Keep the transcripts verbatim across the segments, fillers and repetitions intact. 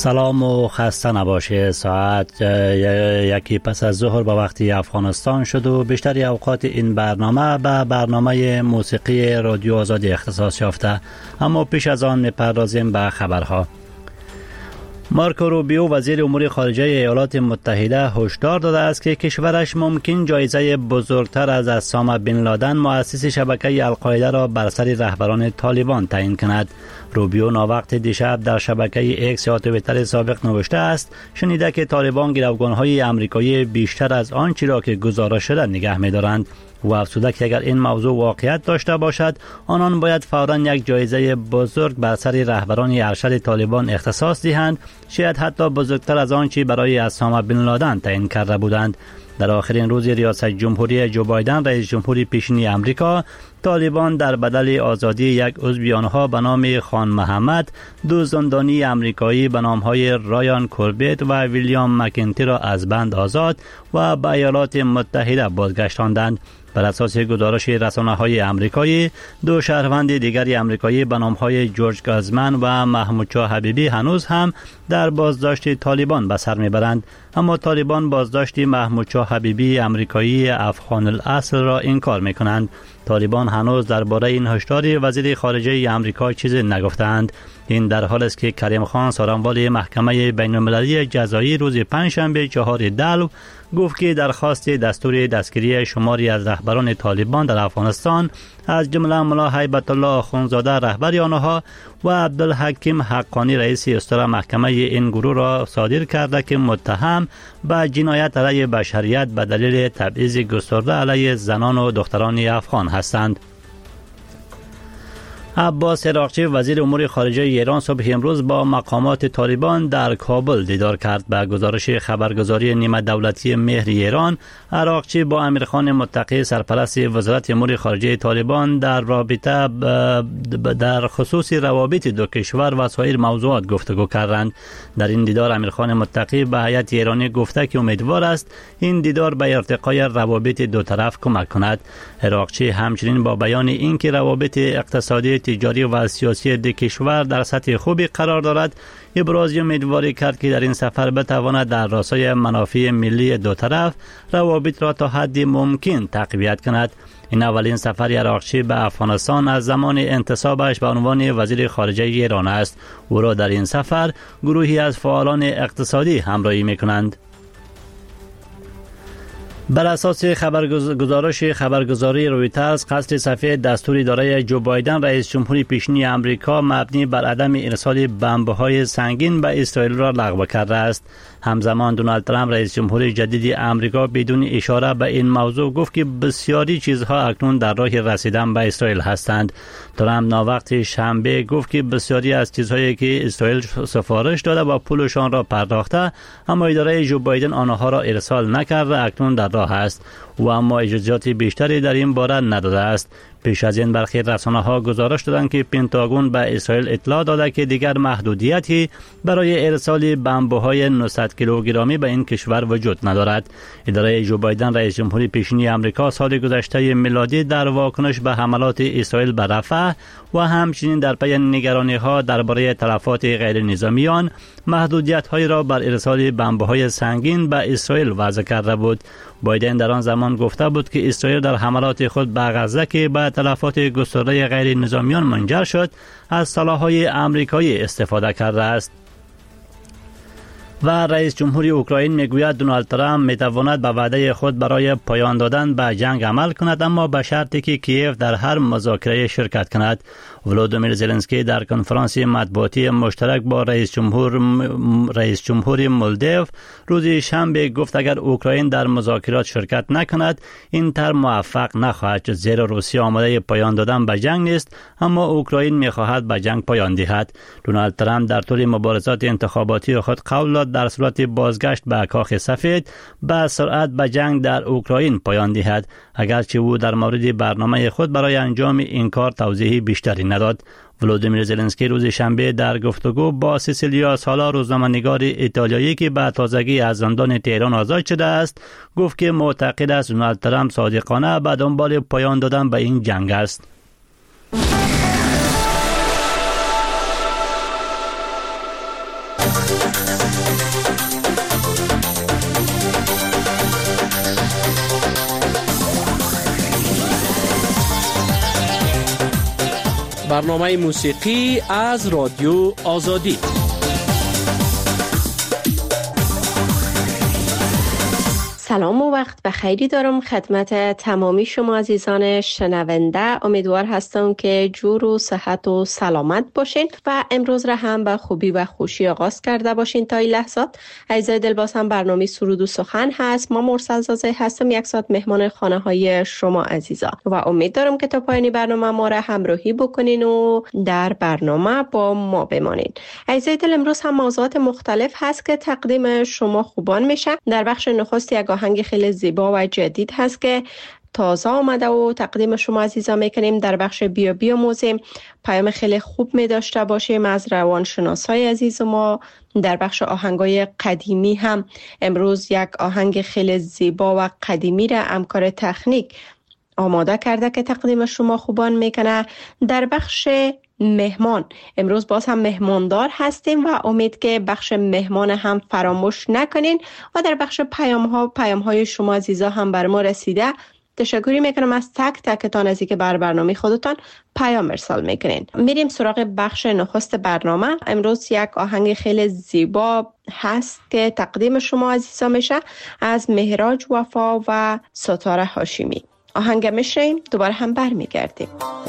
سلام و خسته نباشه. ساعت یکی پس از ظهر با وقتی افغانستان شد و بیشتری اوقات این برنامه به برنامه موسیقی رادیو آزادی اختصاص یافته، اما پیش از آن میپردازیم به خبرها. مارکو روبیو وزیر امور خارجه ایالات متحده هشدار داده است که کشورش ممکن جایزه بزرگتر از اسامه بن لادن مؤسس شبکه القاعده را بر سر رهبران طالبان تعیین کند. روبیو ناوقت دیشب در شبکه ایکس یا توییتر سابق نوشته است شنیده که طالبان گروگان‌های آمریکایی بیشتر از آنچه را که گزارش شده نگه می‌دارند و افزوده که اگر این موضوع واقعیت داشته باشد آنان باید فوراً یک جایزه بزرگ بر سر رهبران ارشد طالبان اختصاص دهند، شاید حتی بزرگتر از آنچه برای اسامه بن لادن تعیین کرده بودند. در آخرین روز ریاست جمهوری جو بایدن رئیس جمهور پیشین آمریکا، طالبان در بدل آزادی یک عضو آنها به نام خان محمد دو زندانی آمریکایی به نامهای رایان کوربیت و ویلیام مکنتی را از بند آزاد و به ایالات متحده بازگشتاندند. بر اساس گزارش رسانه‌های آمریکایی، دو شهروند دیگری آمریکایی به نام‌های جورج گازمن و محمود شاه حبیبی هنوز هم در بازداشت طالبان به سر میبرند، اما طالبان بازداشت محمود شاه حبیبی آمریکایی افغان الاصل را انکار میکنند. طالبان هنوز درباره این هشدار وزیر خارجه آمریکا چیزی نگفتند. این در حالی است که کریم خان سارنوال محکمه بین‌المللی جزایی روز پنجشنبه چهار دلو گفت که درخواست دستور دستگیری شماری از رهبران طالبان در افغانستان از جمله ملا هیبت الله آخوندزاده رهبر آنها و عبدالحکیم حقانی رئیس استرا محکمه این گروه را صادر کرده که متهم به جنایت علیه بشریت به دلیل تبعیض گسترده علیه زنان و دختران افغان هستند. عباس عراقچی وزیر امور خارجه ایران صبح امروز با مقامات طالبان در کابل دیدار کرد. به گزارش خبرگزاری نیمه دولتی مهر ایران، عراقچی با امیرخان متقی سرپرست وزارت امور خارجه طالبان در رابطه در خصوص روابط دو کشور و سایر موضوعات گفتگو کردند. در این دیدار امیرخان متقی به هیئت ایرانی گفته که امیدوار است این دیدار به ارتقای روابط دو طرف کمک کند. عراقچی همچنین با بیان اینکه روابط اقتصادی، تجاری و سیاسی دو کشور در سطح خوبی قرار دارد، ابراز امیدواری کرد که در این سفر بتواند در راستای منافع ملی دو طرف روابط را تا حدی ممکن تقویت کند. این اولین سفر عراقچی به افغانستان از زمان انتصابش به عنوان وزیر خارجه ایران است. او را در این سفر گروهی از فعالان اقتصادی همراهی می‌کنند. بر اساس خبرگزارش خبرگزاری رویترز، قصد صفحه دستور اداره جو بایدن رئیس جمهور پیشین آمریکا مبنی بر عدم ارسال بمب‌های سنگین به اسرائیل را لغو کرده است. همزمان دونالد ترامپ رئیس جمهور جدید آمریکا بدون اشاره به این موضوع گفت که بسیاری چیزها اکنون در راه رسیدن به اسرائیل هستند. ترامپ ناوقت شنبه گفت که بسیاری از چیزهایی که اسرائیل سفارش داده و پولشان را پرداخته، اما اداره جو بایدن آنها را ارسال نکرده اکنون در راه است و اما اجازات بیشتری در این باره نداده است. پیش از این برخی رسانه‌ها گزارش دادند که پنتاگون به اسرائیل اطلاع داده که دیگر محدودیتی برای ارسال بمب‌های نهصد کیلوگرمی به این کشور وجود ندارد. اداره جو بایدن رئیس جمهور پیشین آمریکا سال گذشته میلادی در واکنش به حملات اسرائیل به رفح و همچنین در پی نگرانی‌ها درباره تلفات غیر نظامیان محدودیت‌هایی را بر ارسال بمب‌های سنگین به اسرائیل وضع کرده بود. بایدن در آن زمان گفته بود که اسرائیل در حملات خود به غزه که به تلفات گسترده غیر نظامیان منجر شد، از سلاح‌های آمریکایی استفاده کرده است. و رئیس جمهور اوکراین میگوید دونالد ترامپ میتواند به وعده خود برای پایان دادن به جنگ عمل کند، اما به شرطی که کیف در هر مذاکره شرکت کند. ولودیمیر زلنسکی در کنفرانس مطبوعاتی مشترک با رئیس جمهور رئیس جمهور مولدو روز شنبه گفت اگر اوکراین در مذاکرات شرکت نکند این طرح موفق نخواهد شد، زیرا روسیه آماده پایان دادن به جنگ نیست، اما اوکراین میخواهد به جنگ پایان دهد. دونالد ترامپ در طول مبارزات انتخاباتی خود قول داد در صورت بازگشت به کاخ سفید به سرعت به جنگ در اوکراین پایان دهد، اگرچه او در مورد برنامه خود برای انجام این کار توضیحی بیشتری نداد. ولودیمیر زلنسکی روز شنبه در گفتگو با سیسیلیا سالا روزنامه‌نگار ایتالیایی که به تازگی از زندان تهران آزاد شده است گفت که معتقد است دونالد ترامپ صادقانه به دنبال پایان دادن به این جنگ است. برنامه موسیقی از رادیو آزادی. سلام و وقت بخیری دارم خدمت تمامی شما عزیزان شنونده. امیدوار هستم که جور و صحت و سلامت باشین و امروز را هم به خوبی و خوشی آغاز کرده باشین. تا این لحظات عزیزای دل باز هم برنامه سرود و سخن هست. ما مرسل زاده هستم، یک ساعت مهمان خانه های شما عزیزا و امید دارم که تا پایان برنامه ما را همراهی بکنین و در برنامه با ما بمانین. عزیزای دل، امروز هم موضوعات مختلف هست که تقدیم شما خوبان میشه. در بخش نخست یک آهنگ خیلی زیبا و جدید هست که تازه آمده و تقدیم شما عزیزا میکنیم. در بخش بیا بیا موزیم پیام خیلی خوب می داشته باشیم از روانشناسای عزیز ما. در بخش آهنگای قدیمی هم امروز یک آهنگ خیلی زیبا و قدیمی را همکار تکنیک آماده کرده که تقدیم شما خوبان میکنه. در بخش مهمان امروز باز هم مهماندار هستیم و امید که بخش مهمان هم فراموش نکنین و در بخش پیام ها پیام های شما عزیزا هم بر ما رسیده. تشکری میکنم از تک تکتان از اینکه بر برنامه خودتان پیام ارسال میکنین. میریم سراغ بخش نخست برنامه. امروز یک آهنگ خیلی زیبا هست که تقدیم شما عزیزا میشه از مهراج وفا و ستاره هاشمی. آهنگ میشیم دوباره هم برمیگردیم.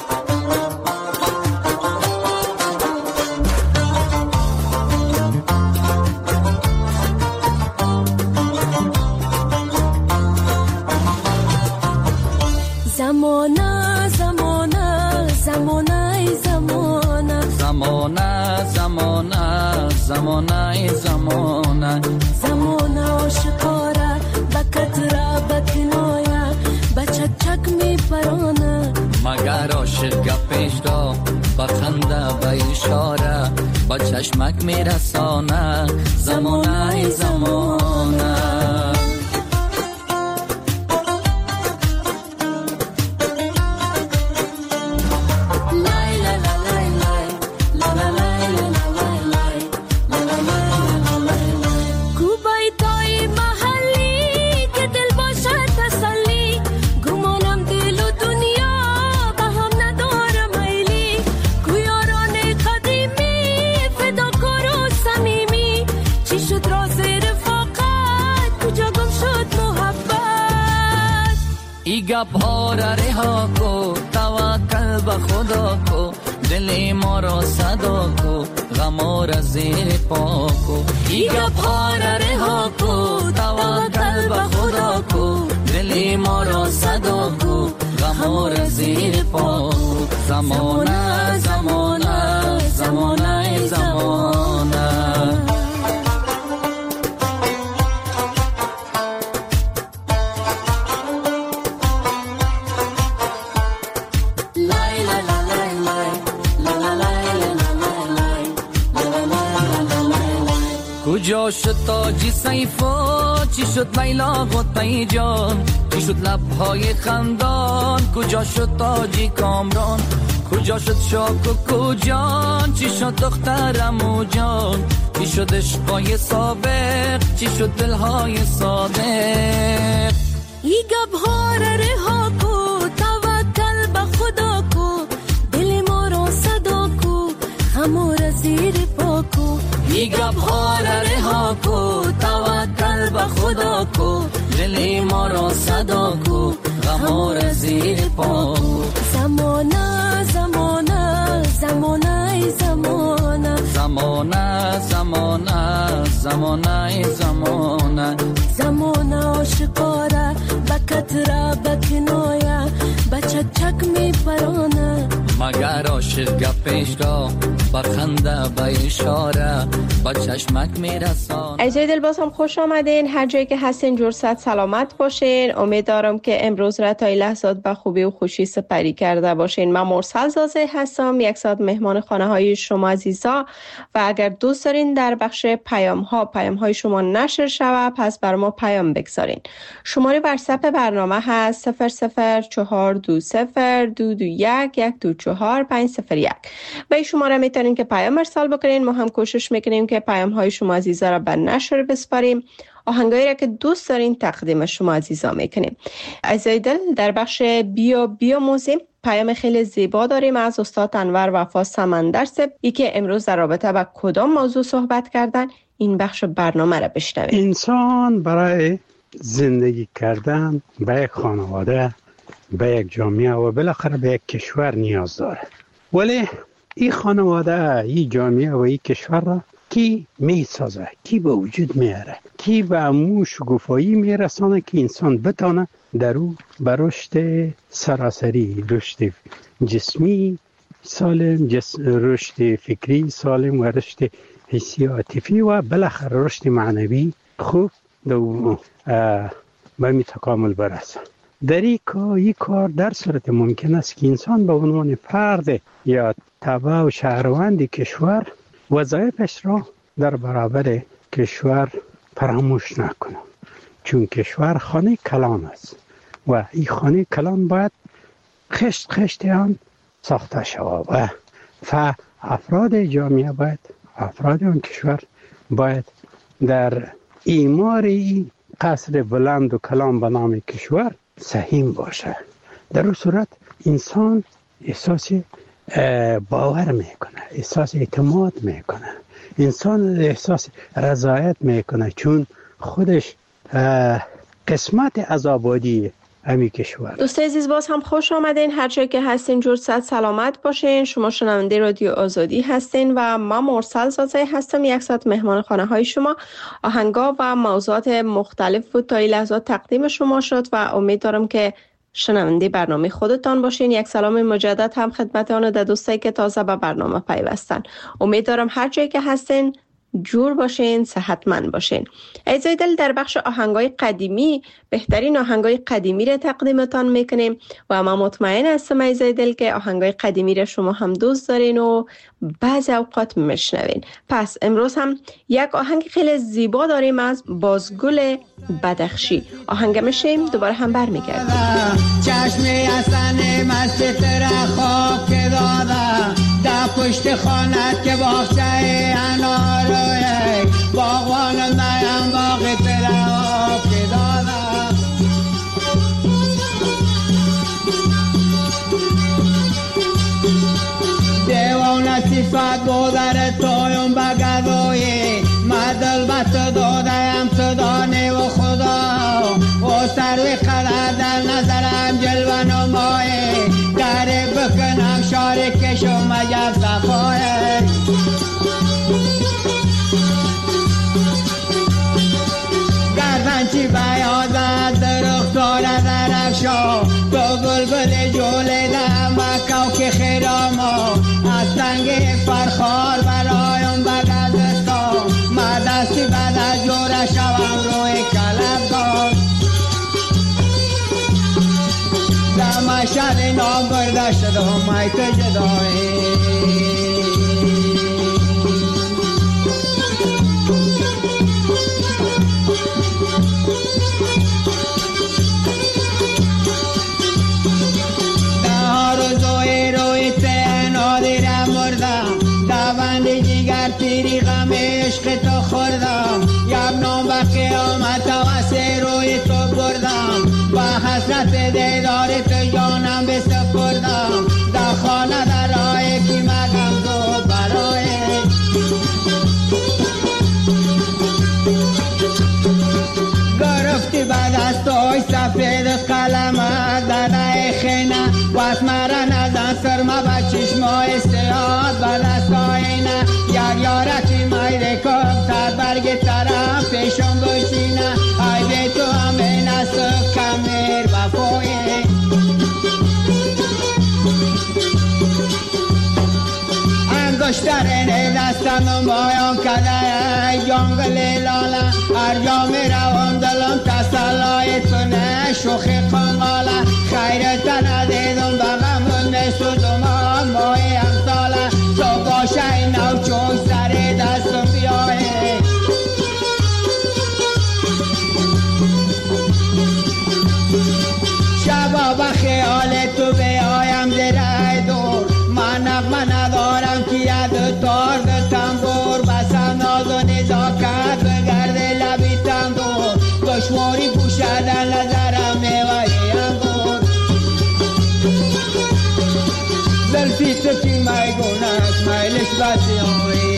زمانه زمانه زمانه زمانه زمانه زمانه زمانه زمانه زمانه آشکاره بکتره بکنایه بچک چک می پرانه مگر عاشق گپش دا بخنده به اشاره با چشمک می رسانه زمانه زمانه گپ ها را رها کو توکل به خدا کو دل ما را صدا کو غم را زیر پا کو ای گپ ها را رها کو توکل به خدا کو دل ما را صدا کو غم را زیر پا کو زمانه زمانه زمانه زمانه کجا شد تاجی سیفا چی شد لیلا غطی جان چی شد لبهای خندان کجا شد تاجی کامران کجا شد شاک و کجان چی شد دخترمو جان چی شد عشقای سابق چی شد دلهای صادق ای گبها را رها کو توکل به خدا کو دل ما را صدا کو غم را زیر پا کو ای گبها را رها کو توکل به خدا کو دل ما را صدا کو غم را زیر پا کو زمانه زمانه زمانه زمانه زمانه زمانه زمانه زمانه زمانه آشکاره بکتره بکنایه بچک چک می پرانه مگر عاشق گپش دا بخنده به اشاره با چشمک میرسان. عزیزای دل باز هم خوش آمدین. هر جایی که هستین جور صد سلامت باشین. امیدوارم که امروز را تا این لحظات به خوبی و خوشی سپری کرده باشین. من مرسل زاده هستم، یک ساعت مهمان خانه های شما عزیزا و اگر دوست دارین در بخش پیام ها پیام های شما نشر شود پس بر ما پیام بگذارین. شماره واتساپ برنامه هست صفر صفر چهار دو صفر دو دو یک یک دو چهار پنج صفر یک. به این شماره میتونین که پیام ارسال بکنین. ما هم کوشش میکنیم که که پیام های شما عزیزا را به نشر بسپاریم، آهنگایی را که دوست دارین تقدیم شما عزیزا میکنیم. عزیزای در بخش بیا بیا موزیم پیام خیلی زیبا داریم از استاد انور وفا سمندر صاحب، ای که امروز در رابطه با کدام موضوع صحبت کردن، این بخش برنامه را بشنویم. انسان برای زندگی کردن به یک خانواده، به یک جامعه و بالاخره به یک کشور نیاز داره. ولی این خانواده، این جامعه و این کشور را کی می سازه، کی به وجود میاره، کی به امو شگوفایی میرسانه که انسان بتانه در او به رشد سراسری، رشد جسمی سالم، جس... رشد فکری سالم و رشد حسی عاطفی و بالاخره رشد معنوی خوب دو به می تکامل برسه. در این کار در صورت ممکن است که انسان به عنوان فرد یا تبع و شهروند کشور وظایفش را در برابر کشور فراموش نکنه، چون کشور خانه کلان است و این خانه کلان باید خشت خشت آن ساخته شود و ف افراد جامعه باید، افراد آن کشور باید در ایمار این قصر بلند و کلان به نام کشور سهیم باشه. در اون صورت انسان احساس باور میکنه، احساس اعتماد میکنه، انسان احساس رضایت میکنه، چون خودش قسمت از آبادی امی کشور. دوست عزیز باز هم خوش آمدین، هر جایی که هستین جور صد سلامت باشین. شما شنونده رادیو آزادی هستین و ما مرسل زازه هستم، یک ساعت مهمان خانه های شما. آهنگا و موضوعات مختلف بود تا این لحظات تقدیم شما شد و امید دارم که شنونده برنامه خودتان باشین. یک سلام مجدد هم خدمت آن در دوستایی که تازه به برنامه پیوستن. امید دارم هر جایی که هستین جور باشین، صحتمند باشین. عزیزای دل در بخش آهنگای قدیمی بهترین آهنگای قدیمی را تقدیمتان میکنیم و ما مطمئن هستم عزیزای دل که آهنگای قدیمی را شما هم دوست دارین و بعضی اوقات میشنوین. پس امروز هم یک آهنگ خیلی زیبا داریم از بازگل بدخشی. آهنگ میشیم دوباره هم برمیگردیم. چشم حسن مست تر خواب که داده در پشت خانت که باغچه انار باغوان نیم باغ تر خواب که داده دیوان صفت بودر تویم بگدوی مدل بط دادیم تو دانه و خدا و سروی قدر در نظرم جلوه نمایه گره بکنم شاره کشم مجب صفایه گردن چی بیازد درخت داره در افشا تو بلبل جوله دم و کوک خیراما از تنگ فرخار برایم بگذستا ما دستی بد از جوره شوم روی کلبگاه دم شد نام برده شد و مایت جدایی تیری غم عشق تو خوردم یک نام و قیامت و سه روی تو بردم و حسرت دیدار تو جانم بسپردم در خانه در راه کی مگم تو برای گرفتی بعد از توی سفید قلمت در رای خینه و اسمرن از انصر ما به چشمای سیاد بعد از آینه یک یارکی مایده کب تا برگ طرف پیشم بشینه ای بی تو همه نسو کمیر بفویه انگشترین دستم بایان کده جنگل لاله هر جا می روم دلم تسلای تو نه شوخی قنقاله خیرت ندیدم بغم نسودم مای امثاله تو باشه نو چون سر دستم بیایه شبا با خیال تو بیایم زره دور من نغمه ندارم که ید تار ده تنبور بسم ناز زلفی تو که میگونه است میلش بسی آوری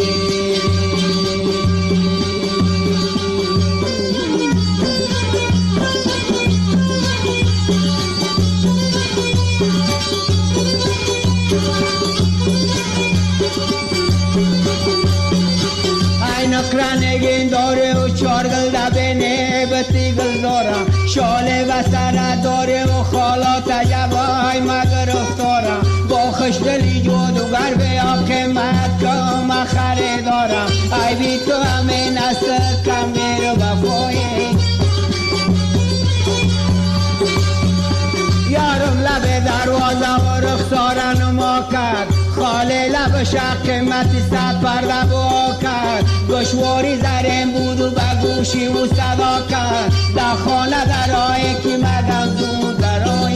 نگین داره و چارگل دبنه بطیگل دارم شاله و سره داره و خالات جوای مگر افتارم با خشدلی جادوگر به آب قیمت کم خریدارم ای بی تو همه نسل کمیر وفایی یارم لب دروازه و رخسارن ما کرد خاله لب شق قیمتی صد پرده با کرد گشواری زرین بود و بگوشی و صدا کرد در خانه درایی که مدم دون درایی.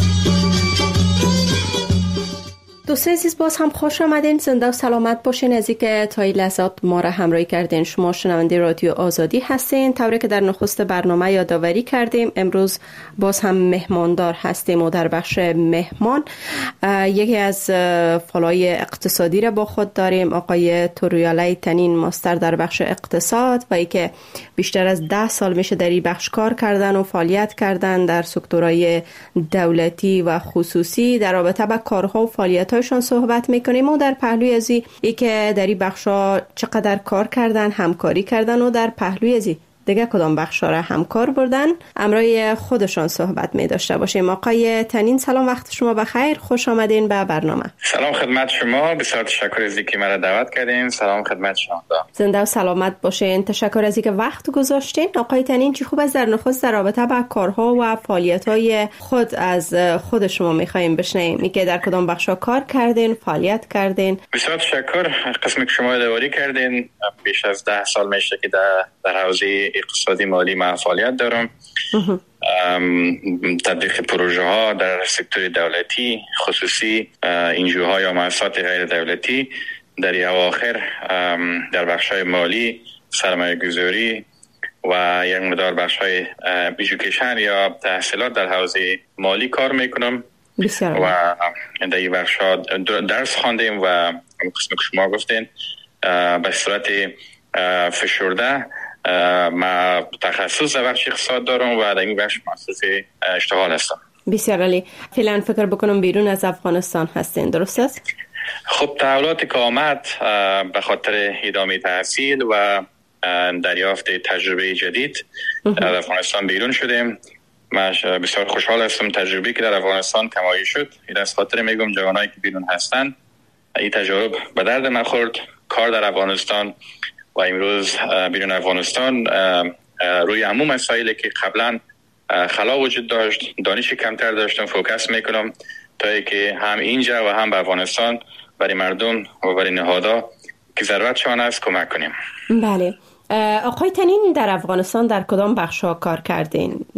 دوستان عزیز باز هم خوش آمدین، زنده و سلامت باشین. از اینکه تا این لحظات ما را همراهی کردین. شما شنونده رادیو آزادی هستین. طوری که در نخست برنامه یادآوری کردیم امروز باز هم مهماندار هستیم و در بخش مهمان یکی از فعالای اقتصادی را با خود داریم، آقای توریالی تنین، ماستر در بخش اقتصاد و ای که بیشتر از ده سال میشه در این بخش کار کردن و فعالیت کردن در سکتورهای دولتی و خصوصی. در رابطه با کارها و فعالیت شان صحبت میکنیم و در پهلوی از ای که در این بخشا چقدر کار کردن، همکاری کردن و در پهلوی از دیگه کدام بخشا را همکار بردن امرای خودشان صحبت می داشته باشیم. آقای تنین سلام، وقت شما بخیر، خوش آمدین به برنامه. سلام خدمت شما، بسیار تشکر از اینکه مرا دعوت کردین. سلام خدمت شما. زنده و سلامت باشین. تشکر از اینکه وقت گذاشتین. آقای تنین چی خوب از در نخست در رابطه با کارها و فعالیت‌های خود از خود شما می‌خوایم بشنویم. اینکه در کدام بخشا کار کردین، فعالیت کردین. بسیار تشکر. قسمی که شما یادآوری کردین بیش از ده سال میشه که در در حوزه اقتصادی مالی من فعالیت دارم. تطبیق پروژه ها در سکتور دولتی، خصوصی، انجیوها یا مؤسسات غیر دولتی، در اواخر در بخش های مالی، سرمایه گذاری و یک مقدار بخش های ایژوکیشن یا تحصیلات در حوزه مالی کار میکنم. بسیار. و در این بخش ها درس خواندیم و قسم که شما گفتین به صورت فشرده ما تخصص در بخش اقتصاد دارم و در این بخش مؤسسه اشتغال هستم. بسیار عالی. فعلا فکر بکنم بیرون از افغانستان هستین، درست است؟ خب تحولات که آمد به خاطر ادامه تحصیل و دریافت تجربه جدید در افغانستان بیرون شدیم. من بسیار خوشحال هستم تجربه که در افغانستان کمایی شد. این از خاطر میگم جوانایی که بیرون هستن این تجربه به درد من خورد. کار در افغانستان و امروز بیرون افغانستان روی عموم مسائلی که قبلا خلا وجود داشت، دانش کمتر داشتم، فوکس میکنم تا اینکه هم اینجا و هم به افغانستان برای مردم و برای نهادها که ضرورتشان است کمک کنیم. بله. آقای تنین در افغانستان در کدام بخش‌ها کار کردین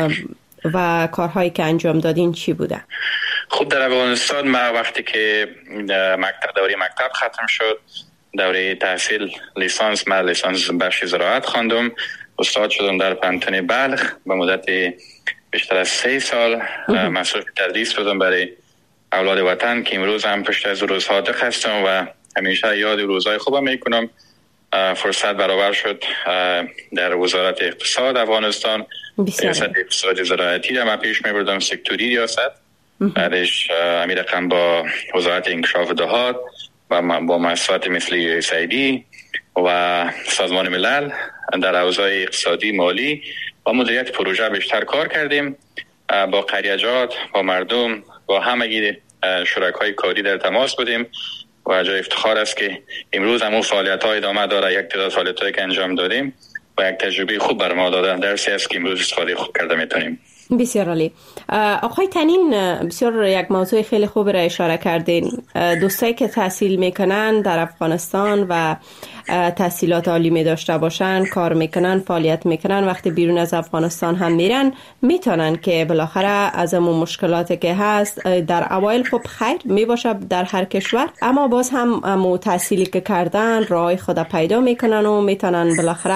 و کارهایی که انجام دادین چی بوده؟ خب در افغانستان ما وقتی که مکتب دوره مکتب ختم شد، دوره تحصیل لیسانس، من لیسانس بخش زراعت خواندم، استاد شدم در پانتون بلخ به مدت بیشتر از سه سال. مصروف تدریس بودم برای اولاد وطن که امروز هم پشت از روز صادق هستم و همیشه یاد روزهای خوبم میکنم. فرصت برابر شد در وزارت اقتصاد افغانستان ریاست اقتصاد زراعتی را من پیش میبردم، سکتوری ریاست. بعدش امیر رقم با وزارت انکشاف دهات و با مؤسسات مثل یو اس ای دی و سازمان ملل در حوزه اقتصادی مالی و مدیریت پروژه بیشتر کار کردیم. با قریجات، با مردم، با همگی شرکای کاری در تماس بودیم و جای افتخار است که امروز هم اون فعالیت ها ادامه داره. یک تعداد فعالیت هایی که انجام دادیم و یک تجربه خوب بر ما داده، درسی است که امروز استفاده خوب کرده میتونیم. بسیار عالی. آقای تنین بسیار یک موضوع خیلی خوب را اشاره کردین. دوستایی که تحصیل میکنن در افغانستان و تحصیلات عالی می داشته باشن، کار میکنن، فعالیت میکنن، وقتی بیرون از افغانستان هم میرن میتونن که بالاخره از اون مشکلاتی که هست در اوایل خب خیر میباشه در هر کشور، اما باز هم امو تحصیلی که کردن راه خود پیدا میکنن و میتونن بالاخره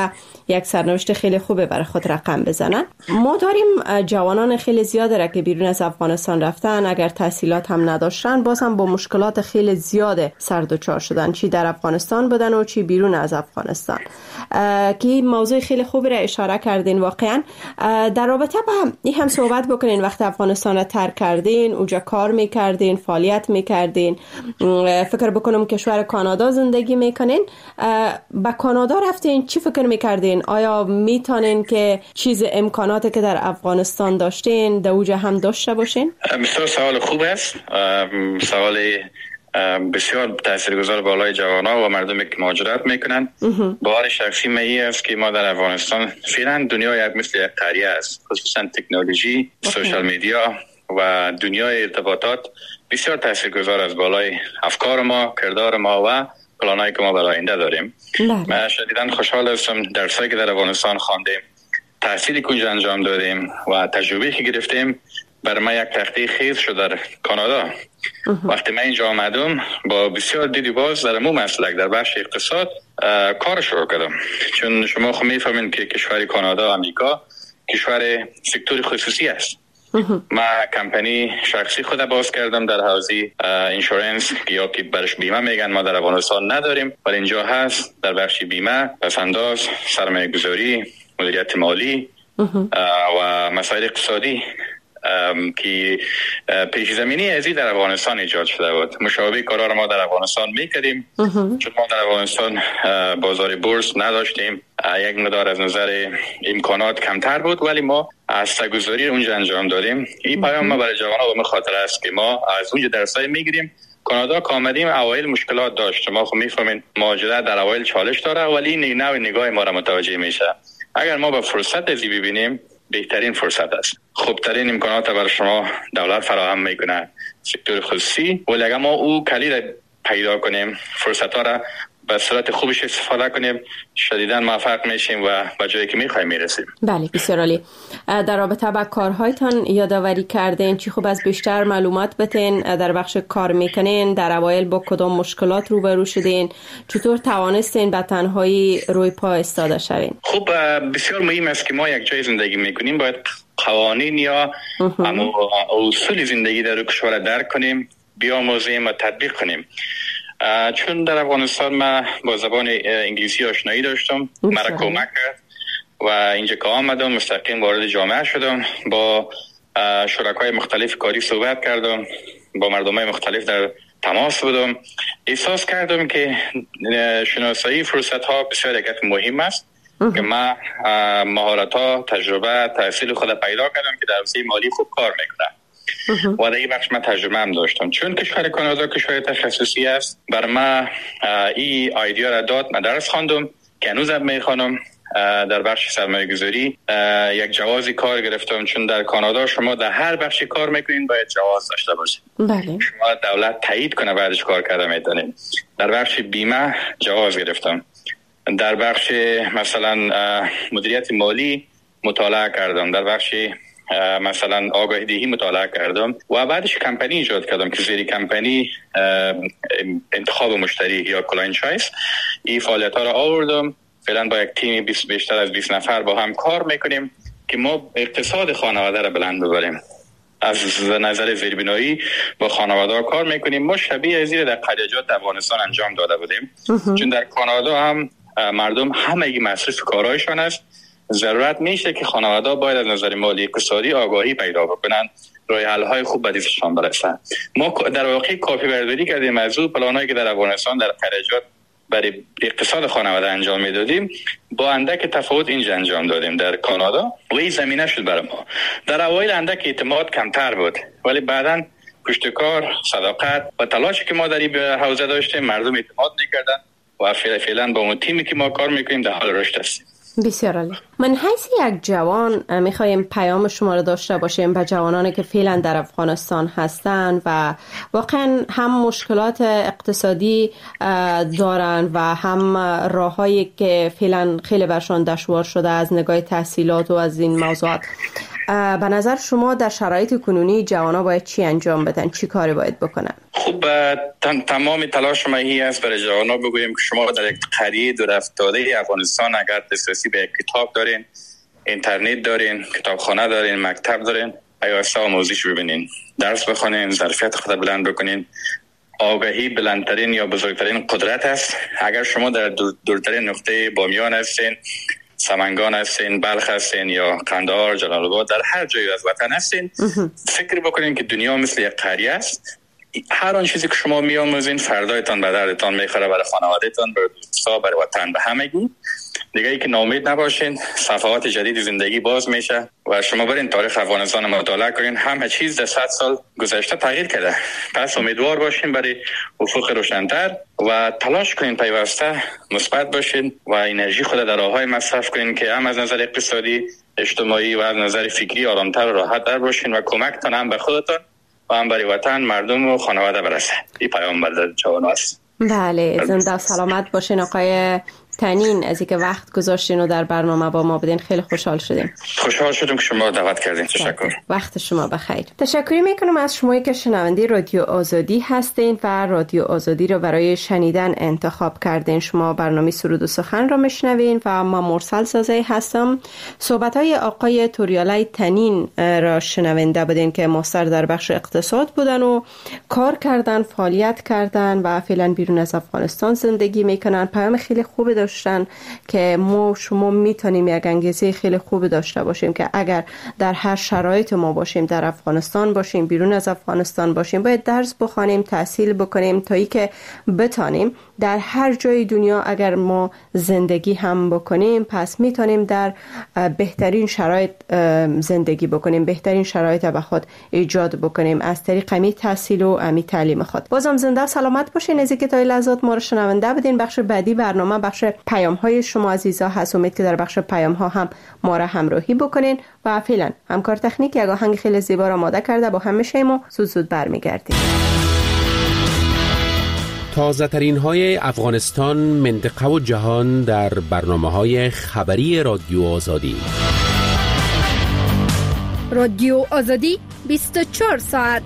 یک سرنوشت خیلی خوبه برای خود رقم بزنن. ما داریم جوانان خیلی زیاده را که بیرون از افغانستان رفتن، اگر تحصیلات هم نداشتن باز هم با مشکلات خیلی زیاده سر دچار شدن، چی در افغانستان بودن و چی بیرون از افغانستان، که موضوع خیلی خوبی را اشاره کردین. واقعا در رابطه با این هم صحبت بکنین. وقتی افغانستان را ترک کردین، اونجا کار میکردین، فعالیت میکردین، فکر بکنم کشور کانادا زندگی میکنین. با کانادا رفتین، چی فکر میکردین؟ آیا میتونین که چیز امکاناتی که در افغانستان داشتین در اوجه هم داشته باشین؟ بسیار سوال خوب است. سوال بسیار تاثیرگذار بالای جوانان و مردمی که مهاجرت میکنن. باور شخصی من این است که ما در افغانستان فعلا دنیا یک مثل یک قریه است، خصوصا تکنولوژی، سوشال میدیا و دنیای ارتباطات بسیار تاثیرگذار از بالای افکار ما، کردار ما و پلانایی که ما برای آینده داریم. من شدیداً خوشحال هستم درسایی که در افغانستان خواندیم، تحصیلی که اونجا انجام دادیم و تجربه‌ای که گرفتیم برای من یک تخته خیز شد در کانادا. وقتی من اینجا آمدم با بسیار دیدی باز در مو مسلک در بخش اقتصاد کار شروع کردم، چون شما خب میفهمین که کشور کانادا امریکا کشور سکتور خصوصی است. ما کمپانی شخصی خود باز کردم در حوزه اینشورنس یا که برش بیمه میگن، ما در افغانستان نداریم ولی اینجا هست. در بخش بیمه، پسنداز، سرمایه گذاری، مدیریت مالی و مسائل اقتصادی که پیش زمینی ازی در افغانستان ایجاد شده بود. مشابه کارا ما در افغانستان میکردیم، چون ما در افغانستان بازار بورس نداشتیم، یک مقدار از نظر امکانات کمتر بود، ولی ما از تگذاری اونجا انجام دادیم. این پیام ما برای جوانان به خاطر است که ما از اونجا درسای میگیریم. کانادا که آمدیم اوایل مشکلات داشت، ما خب میفهمین مهاجرت در اوایل چالش داره، ولی این نوع نگاه ما را متوجه میشه. اگر ما با فرصت ازی ببینیم بهترین فرصت است، خوبترین امکانات برای شما دولت فراهم میکنه، سکتور خصوصی، ولی اگر ما او کلید پیدا کنیم، فرصت ها را به صورت خوبش استفاده کنیم، شدیداً موفق میشیم و به جایی که میخوایم میرسیم. بله، بسیار عالی. در رابطه با کارهایتان یادآوری کردین، چی خوب از بیشتر معلومات بتین. در بخش کار میکنین، در اوایل با کدام مشکلات روبرو شدین؟ چطور توانستین به تنهایی روی پا ایستاده شوین؟ خب بسیار مهم است که ما یک جای زندگی میکنیم باید قوانین یا اصول زندگی در کشور درک کنیم، بیاموزیم و تطبیق کنیم. چون در افغانستان من با زبان انگلیسی آشنایی داشتم، مرا کمک کرد و اینجا که آمدم مستقیم وارد جامعه شدم، با شرکای مختلف کاری صحبت کردم، با مردمای مختلف در تماس بودم. احساس کردم که شناسایی فرصت ها بسیار یک مهم است که من مهارت ها، تجربه، تحصیل خود پیدا کردم که در حوزه مالی خوب کار میکنم و در این بخش من تجربه هم داشتم. چون کشور کانادا کشور تخصصی است، بر من این ایده را داد. من درس خواندم که هنوزم میخوانم در بخش سرمایه گذاری، یک جواز کار گرفتم، چون در کانادا شما در هر بخش کار میکنین باید جواز داشته باشید. بله. شما دولت تایید کنه بعدش کار کرده میتونین. در بخش بیمه جواز گرفتم، در بخش مثلا مدیریت مالی مطالعه کردم، در بخش مثلا آگاهی دهی مطالعه کردم و بعدش کمپانی ایجاد کردم که زیر کمپانی انتخاب مشتری یا کلاینت چویس این فعالیت ها را آوردم. فعلا با یک تیم بیشتر از بیست نفر با هم کار میکنیم که ما اقتصاد خانواده را بلند ببریم. از نظر زیربنایی با خانواده کار میکنیم. ما شبیه ازی در قریه‌جات افغانستان انجام داده بودیم، چون در کانادا هم مردم همگی مصرف کارهایشان است. ضرورت میشه که خانواده باید از نظر مالی اقتصادی آگاهی پیدا بکنن، راه حل های خوب به دستشان برسه. ما در واقع کافی برداری کردیم از اون پلانایی که در افغانستان در قریه‌جات برای اقتصاد خانواده انجام میدادیم، با اندک تفاوت اینجا انجام دادیم در کانادا و این زمینه شد برای ما. در اوایل اندک اعتماد کمتر بود، ولی بعداً پشتکار، صداقت و تلاشی که ما در این حوزه داشتیم مردم اعتماد میکردن و فعلا با اون تیمی که ما کار میکنیم در حال رشد هستیم. بسیار عالی. من حیث یک جوان میخوایم پیام شما را داشته باشیم به جوانانی که فعلا در افغانستان هستند و واقعا هم مشکلات اقتصادی دارن و هم راههایی که فعلا خیلی برشان دشوار شده از نگاه تحصیلات و از این موضوعات. به نظر شما در شرایط کنونی جوانا باید چی انجام بدن؟ چی کاری باید بکنن؟ خوب تمام تلاش ما هی است برای جوانان بگوییم که شما در یک قریه دور افتاده افغانستان اگر دسترسی به کتاب دارین، اینترنت دارین، کتابخانه دارین، مکتب دارین، پیوسته آموزش ببینین، درس بخونین، ظرفیت خود بلند بکنین. آگاهی بلندترین یا بزرگترین قدرت است. اگر شما در دورترین نقطه بامیان هستین، سمنگان هستین، بلخ هستین یا قندهار، جلال آباد، در هر جایی از وطن هستین، فکر بکنین که دنیا مثل یک قریه است. هر آن چیزی که شما میآموزین فردایتان به دردتان میخوره، برای خانوادهتان، برای دوستا، برای وطن، به همگی. دیگه ای که ناامید نباشین، صفحات جدید زندگی باز میشه و شما برین تاریخ افغانستان مطالعه کنین. همه چیز در صد سال گذشته تغییر کرده. پس امیدوار باشین برای افق روشن‌تر و تلاش کنین، پیوسته مثبت باشین و انرژی خود در راههای مصرف کنین که هم از نظر اقتصادی، اجتماعی و از نظر فکری آرامتر و راحت تر باشین و کمکتان هم به خودتان و هم برای وطن، مردم و خانواده برسه. این پیام بر جوانان است. بله، زنده و سلامت باشین آقای تنین. از اینکه وقت گذاشتین و در برنامه با ما بودین خیلی خوشحال شدیم. خوشحال شدم که شما دعوت کردین. تشکر. وقت شما بخیر. تشکر میکنم از شما که شنونده رادیو آزادی هستین و رادیو آزادی رو برای شنیدن انتخاب کردین. شما برنامه سرود و سخن رو میشنوین و ما مرسل سازی هستم. صحبت های آقای توریالای تنین را شنونده بودین که مستر در بخش اقتصاد بودن و کار کردن، فعالیت کردن و فعلا بیرون از افغانستان زندگی میکنن. پیام خیلی خوبی داشتن که ما شما میتونیم یک انگیزه خیلی خوب داشته باشیم که اگر در هر شرایط ما باشیم، در افغانستان باشیم، بیرون از افغانستان باشیم، باید درس بخوانیم، تحصیل بکنیم تا ای که بتانیم در هر جای دنیا اگر ما زندگی هم بکنیم پس میتونیم در بهترین شرایط زندگی بکنیم، بهترین شرایط به خود ایجاد بکنیم از طریق امی تحصیل و امی تعلیم خود. بازم زنده و سلامت باشین. از اینکه تا این لحظات ما رو شنونده بدین. بخش بعدی برنامه بخش پیام های شما عزیزا هست. امید که در بخش پیام ها هم ما را همراهی بکنین و فعلا همکار تکنیک یک آهنگ خیلی زیبا را آماده کرده. با هم میشیم و زود زود برمیگردیم. تازه ترین های افغانستان، منطقه و جهان در برنامه های خبری رادیو آزادی. رادیو آزادی بیست و چهار ساعت.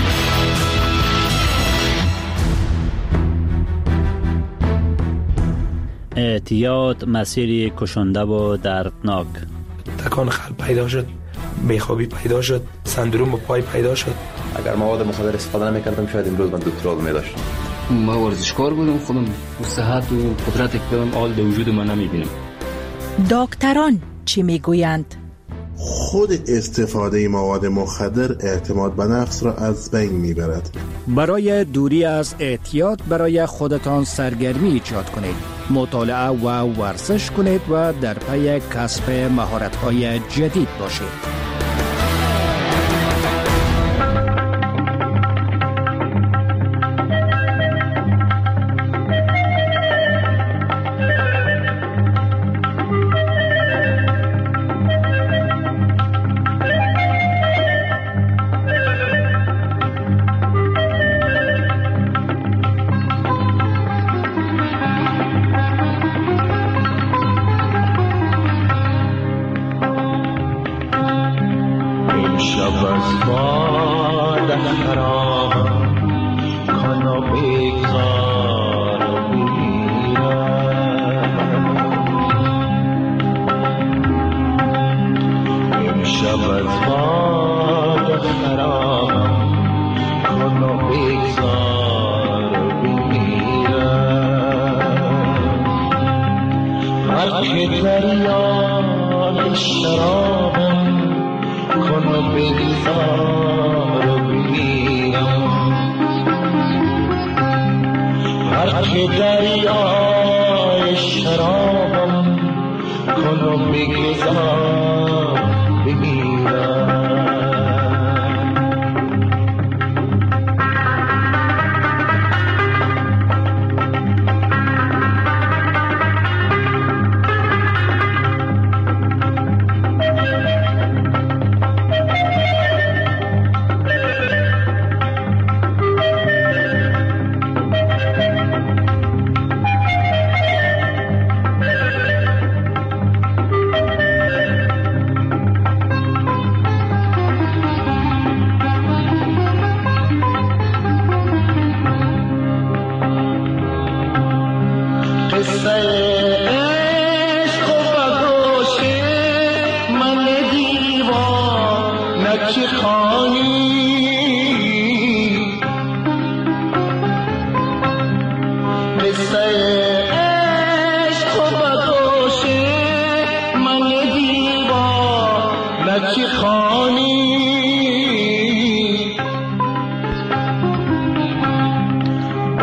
اعتیاد مسیری کشنده و دردناک. تکان قلب پیدا شد، بیخوابی پیدا شد، سندروم پای پیدا شد. اگر مواد مخدر استفاده نمی‌کردم شاید امروز من دکترا می‌داشتم. ما ورزشکار بودم، خودم صحت و قدرت کردم آل در وجود من نمی‌بینم. دکتران چی میگویند؟ خود استفاده مواد مخدر اعتماد به نفس را از بین میبرد. برای دوری از اعتیاد برای خودتان سرگرمی ایجاد کنید، مطالعه و ورزش کنید و در پی کسب مهارت‌های جدید باشید.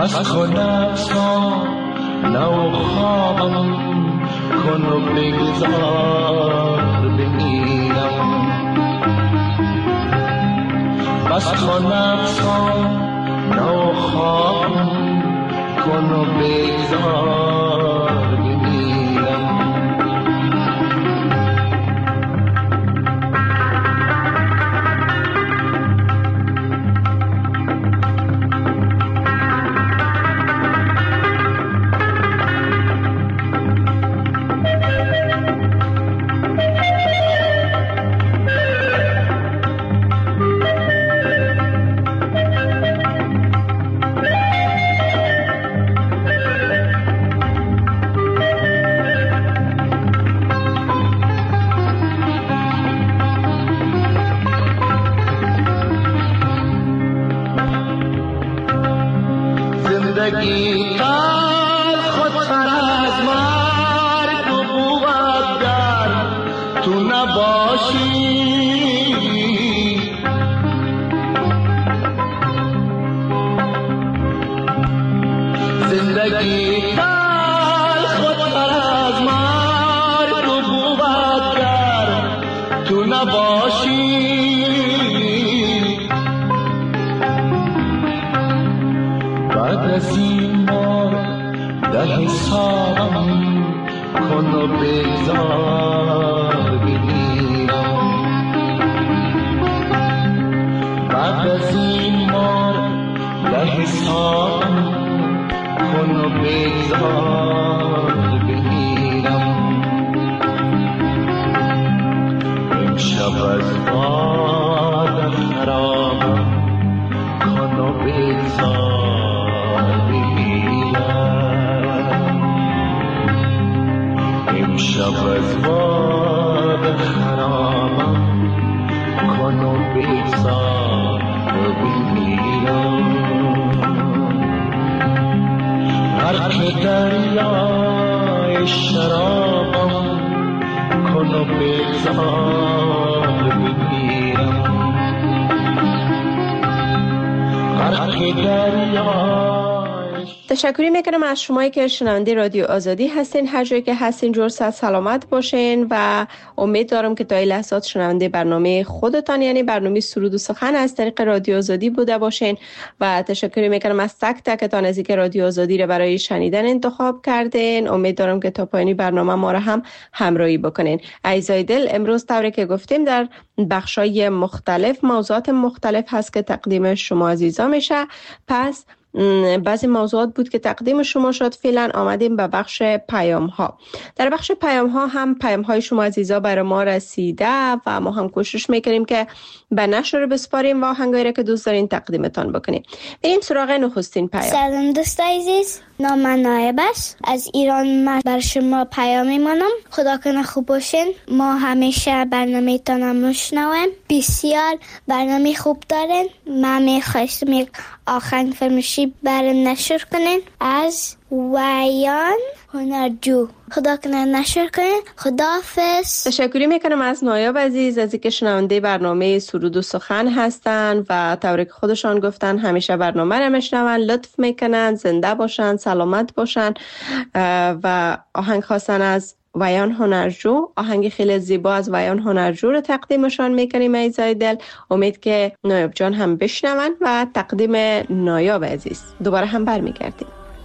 بس کن افسان نو خوابم کن و بگذار بمیرم بس کن افسان نو خوابم کن و بگذار بمیرم زندگی تر خودتر از مرگ و بود گر تو نباشی زندگی تر خودتر از مرگ و بود گر تو نباشی بعد از این بار در حسابم کن و بگذار بگیرم بعد از این بار در حسابم کن و بگذار بگیرم امشب از باد خرابم کن و بگذار امشب از باد خرابم کن و بگذار بمیرم هر که دریای شرابم کن و بگذار بمیرم هر که دریای تشکری میکنم از شمایی که شنونده رادیو آزادی هستین. هر جایی که هستین جور صحت سلامت باشین و امید دارم که تا این لحظات شنونده برنامه خودتان یعنی برنامه سرود و سخن از طریق رادیو آزادی بوده باشین و تشکری میکنم از تک تکتان از اینکه رادیو آزادی را برای شنیدن انتخاب کردین. امید دارم که تا پایانی برنامه ما را هم همراهی بکنین. عزیزای دل، امروز طوری که گفتیم در بخشای مختلف موضوعات مختلف هست که تقدیم شما عزیزا میشه. پس بعضی موضوعات بود که تقدیم شما شد. فعلا آمدیم به بخش پیام ها. در بخش پیام ها هم پیام های شما عزیزا برای ما رسیده و ما هم کوشش میکنیم که به نشر بسپاریم و آهنگایی را که دوست دارین تقدیمتان بکنیم. بریم سراغ نخستین پیام. سلام دوست عزیز، نام من نایب است. از ایران من بر شما پیام میمانم. خدا کنه خوب باشین. ما همیشه برنامه تان میشنویم. بسیار برنامه خوب دارین. من میخواستم یک آهنگ فرمایشی برام نشر کنین از ویان هنرجو. خدا کنه نشر کنین. خداحافظ. تشکری میکنم از نایب عزیز از اینکه شنونده برنامه سرود و سخن هستن و طوری که خودشان گفتن همیشه برنامه رو میشنون، لطف میکنن، زنده باشن، سلامت باشن و آهنگ خواستن از ویان هنرجو. آهنگ خیلی زیبا از ویان هنرجو رو تقدیمشان میکنیم عزیزای دل. امید که نایب جان هم بشنون و تقدیم نایب عزیز. دوباره هم برمیگردیم.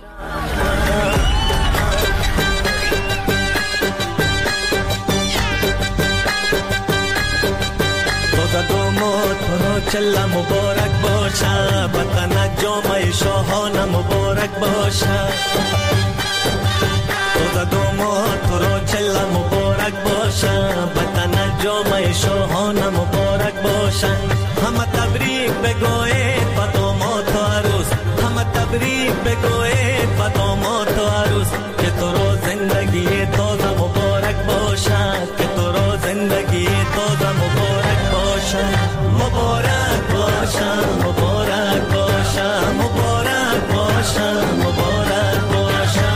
چلا مبارک باشه، وطنک جامعه شاهانه مبارک باشه. خدا داماد تو را چلا مبارک باشه، وطنک جامعه شاهانه مبارک باشه. همه تبریک بگوید با داماد و عروس، همه تبریک بگوید با داماد و عروس، که تو را زندگی تازه مبارک باشه، که تو را زندگی تازه مبارک باشه. مبارک باشه، مبارک باشه، مبارک باشه، مبارک باشه.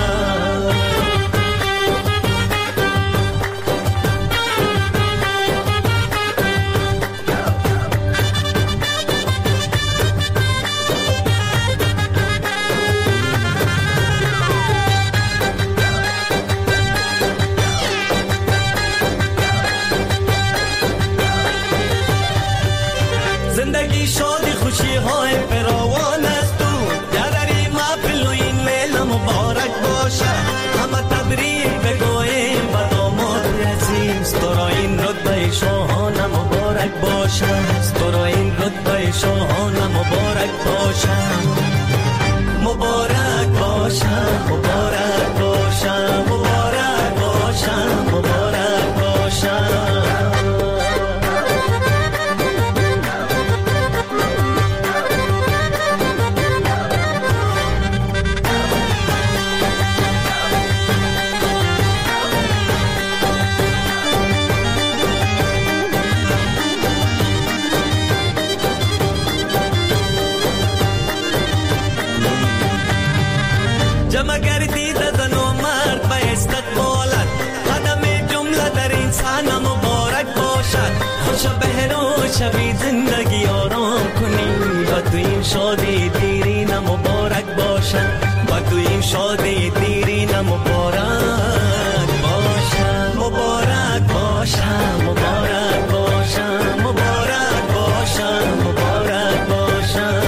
این شادی دیرین مبارک باشن، با تو این شادی دیرین مبارک باشن، مبارک باشن، مبارک باشن، مبارک باشن، مبارک باشن.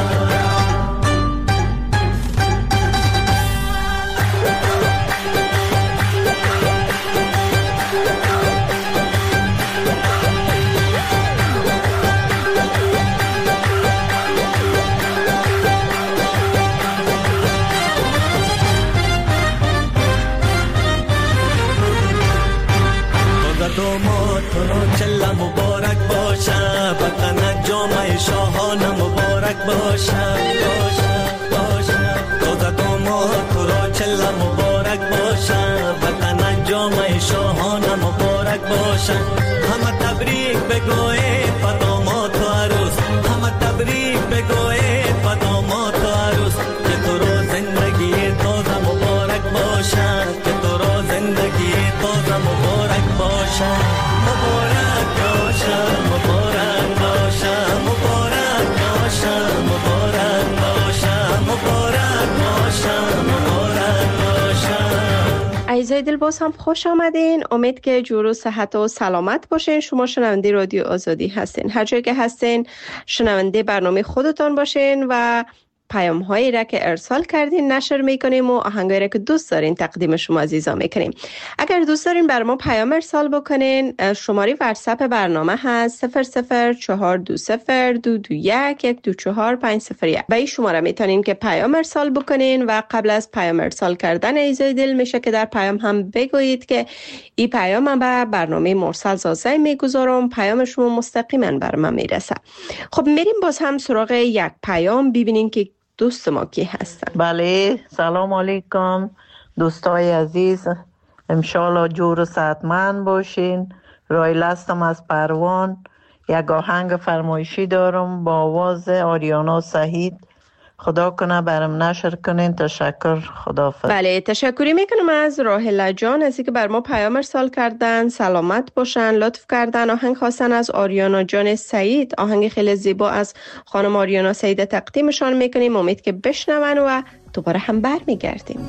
دومات رو چلا مبارک باشه، وطن جامعه شاهانه مبارک باشه، باشه، باشه. روزا دومات رو چلا مبارک باشه، وطن جامعه شاهانه مبارک باشه. همه تبریک بگوئید به داماد و عروس، همه تبریک بگوئید به داماد و عروس، که تو رو زندگی تازه مبارک باشه، که تو رو زندگی تازه مبارک باشه، مبارک باشه، مبارک باشه، مبارک باشه، مبارک باشه، مبارک باشه، مبارک باشه. عزیزای دل باز هم خوش آمدین. امید که جور و صحت و سلامت باشین. شما شنونده رادیو آزادی هستین، هر جایی که هستین شنونده برنامه خودتان باشین و پیام هایی را که ارسال کردین نشر میکنیم و آهنگایی را که دوست دارین تقدیم شما عزیزان میکنیم. اگر دوست دارین بر ما پیام ارسال بکنین، شماره واتساپ برنامه هست صفر صفر چهار دو صفر دو دو یک یک دو چهار پنج صفر یک. به این شماره میتونین که پیام ارسال بکنین و قبل از پیام ارسال کردن عزیزای دل میشه که در پیام هم بگویید که این پیام من به برنامه مرسل زازه میگذارم، پیام شما مستقیما بر من میرسه. خب میریم باز هم سراغ یک پیام ببینین که دوست ما کی هستن. بله، سلام علیکم دوستای عزیز، انشالله جور و صحتمند باشین. رایل هستم از پروان. یک آهنگ فرمایشی دارم با آواز آریانا سعید، خدا کنه برام نشر کنین. تشکر، خداحافظ. بله، تشکری میکنم از راهله جان از اینکه بر ما پیام ارسال کردن. سلامت باشن، لطف کردن. آهنگ خواستن از آریانا جان سعید، آهنگ خیلی زیبا از خانم آریانا سعید تقدیمشان میکنیم. امید که بشنون و دوباره هم برمیگردیم.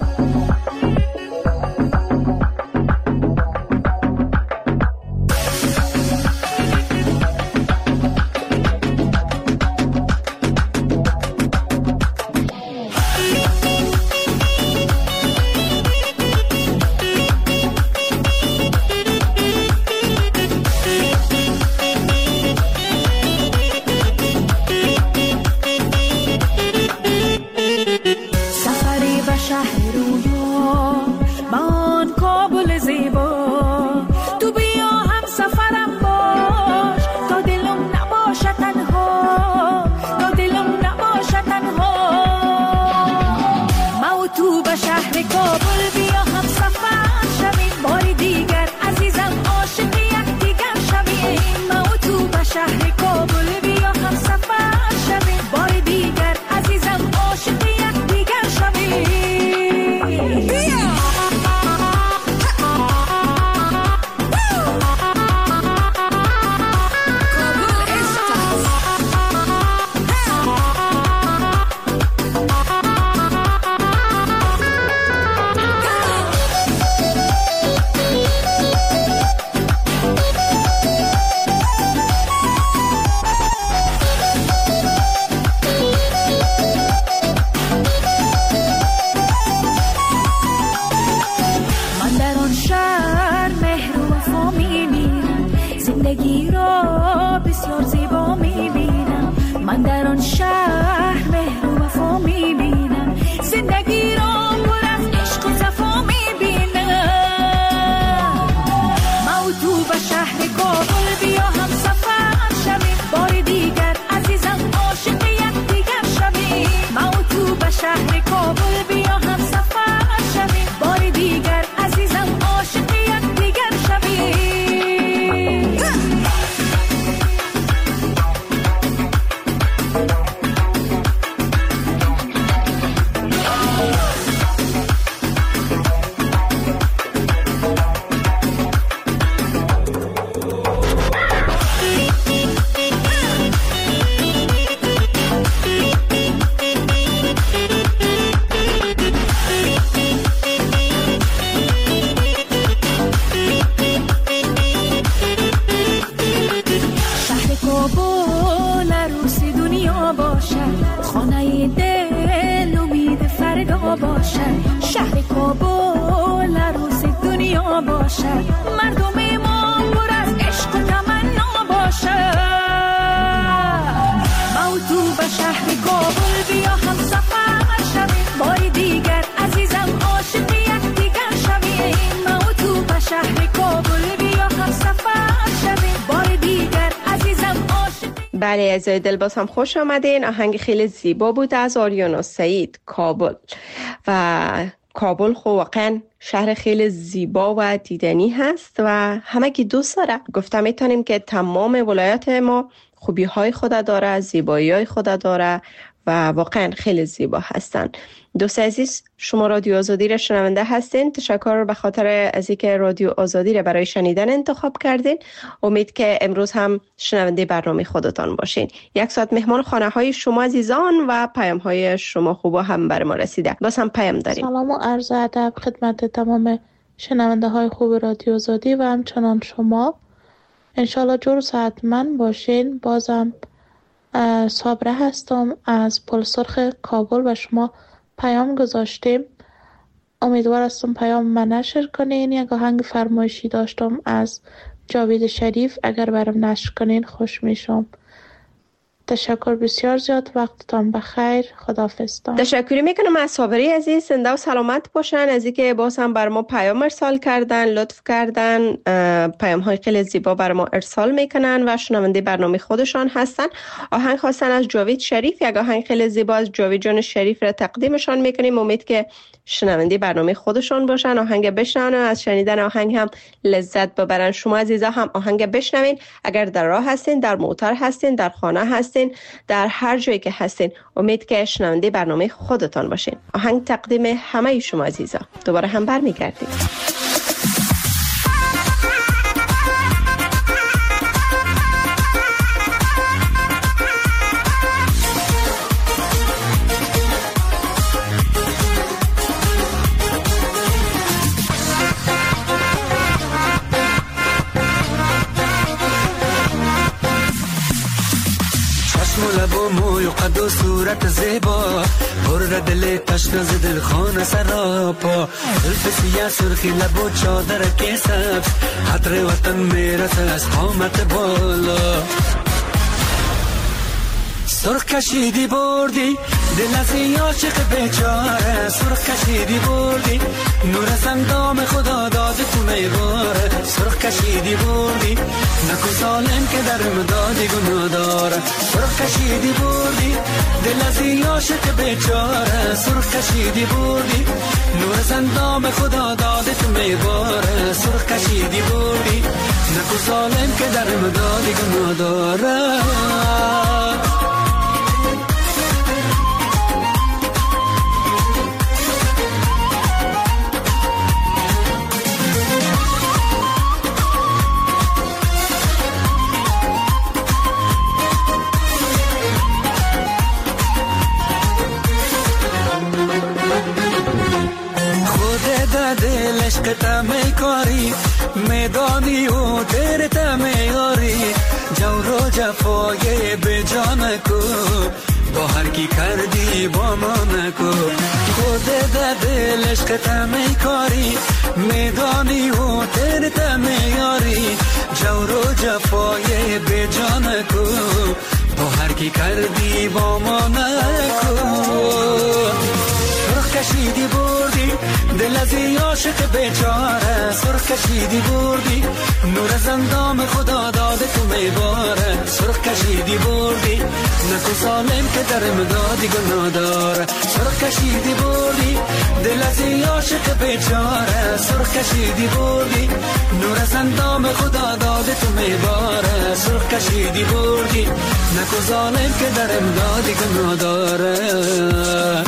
دنیا باشد، شهر کابل عروس دنیا باشد، مردم ما پر از عشق و تمنا باشد. ما و تو به شهر کابل بیا هم سفر شویم، بار دیگر عزیزم عاشق یکدیگر شویم. ما و تو به شهر کابل بیا هم سفر شویم، بار دیگر عزیزم عاشق. بله عزیزای دل، باز هم خوش آمدین. آهنگ خیلی زیبا بود از آریانا سعید، کابل. و کابل خب واقعا شهر خیلی زیبا و دیدنی هست و همه کی دوست داره. گفتم میتونیم که تمام ولایات ما خوبی های خود داره، زیبایی های خود داره و واقعا خیلی زیبا هستن. دوست عزیز، شما رادیو آزادی را شنونده هستین. تشکر به خاطر از اینکه رادیو آزادی را برای شنیدن انتخاب کردین. امید که امروز هم شنونده برنامه خودتان باشین. یک ساعت مهمان خانه های شما عزیزان و پیام های شما خوبا هم بر ما رسیده. باز هم پیام داریم. سلام و عرض ادب خدمت تمام شنونده های خوب رادیو آزادی و همچنان شما. انشالله جور ساعت من باشین. بازم صابره هستم از پل سرخ کابل و شما پیام گذاشتیم. امیدوار هستم پیام من نشر کنین. یک آهنگ فرمایشی داشتم از جاوید شریف، اگر برام نشر کنین خوش میشم. تشکر بسیار زیاد، وقتتان بخیر. خداحافظ. تشکر میکنم از صابری عزیز، زنده و سلامت باشن. از اینکه باز هم بر ما پیام ارسال کردن، لطف کردن، پیام های خیلی زیبا بر ما ارسال میکنن و شنونده برنامه خودشان هستن. آهنگ خواستن از جاوید شریف، یک آهنگ خیلی زیبا از جاوید جان شریف را تقدیمشان میکنیم. امید که شنونده برنامه خودشان باشن، آهنگ بشنون، از شنیدن آهنگ هم لذت ببرن. شما عزیزا هم آهنگ بشنوین. اگر در راه هستین، در موتور هستین، در خانه هستین، در هر جایی که هستین، امید که شنونده برنامه خودتان باشین. آهنگ تقدیم همه شما عزیزا. دوباره هم برمیگردیم. لبو موی و قد و صورت زیبا، پر دل تشنه ز دل خانه سراپا، زلف سیاه سرخی لبو چادر که سبز، عطر وطن میرسه از قامت بالا. سرخ کشیدی بردی دل از این عاشق بیچاره، سرخ کشیدی بردی نور از اندام خدا داده تو میباره. سرخ کشیدی بردی نکو ظالم که در مدادی گناه داره. سرخ کشیدی بردی دل از این عاشق بیچاره، سرخ کشیدی بردی نور از اندام خدا داده تو میباره. سرخ کشیدی بردی نکو ظالم که در مدادی گناه داره. عشق می کاری میدانی و تیر تمیاری، جور و جفای به جان کو با هر کی کردی با ما نکو. خود دل عشق می کاری میدانی و تیر تمیاری، جور و جفای به جان کو با هر کی کردی با ما نکو. سرخ کشیدی بردی دل از این عاشق بیچاره، سرخ کشیدی بردی نور از اندام خدا داده تو میباره. سرخ کشیدی بردی نکو ظالم که در مدادی گناه داره. سرخ کشیدی بردی دل از این عاشق بیچاره، سرخ کشیدی بردی نور از اندام خدا داده تو میباره. سرخ کشیدی بردی نکو ظالم که در مدادی گناه داره.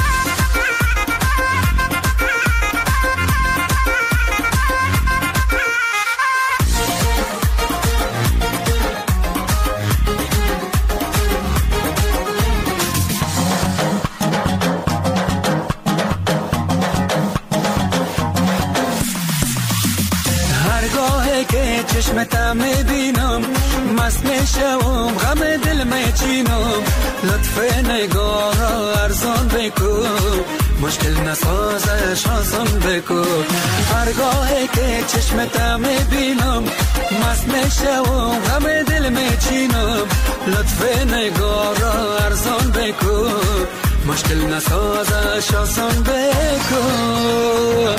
چشمت میبینم مست میشم، غم دل میچینم، لطف نگاه را ارزان بکن مشکل نسازش آسان بکن. هرگاهی که چشمت میبینم مست میشه و غم دل میچینم. لطف نگاه را ارزان بکن، مشکل نسازش آسان بکن.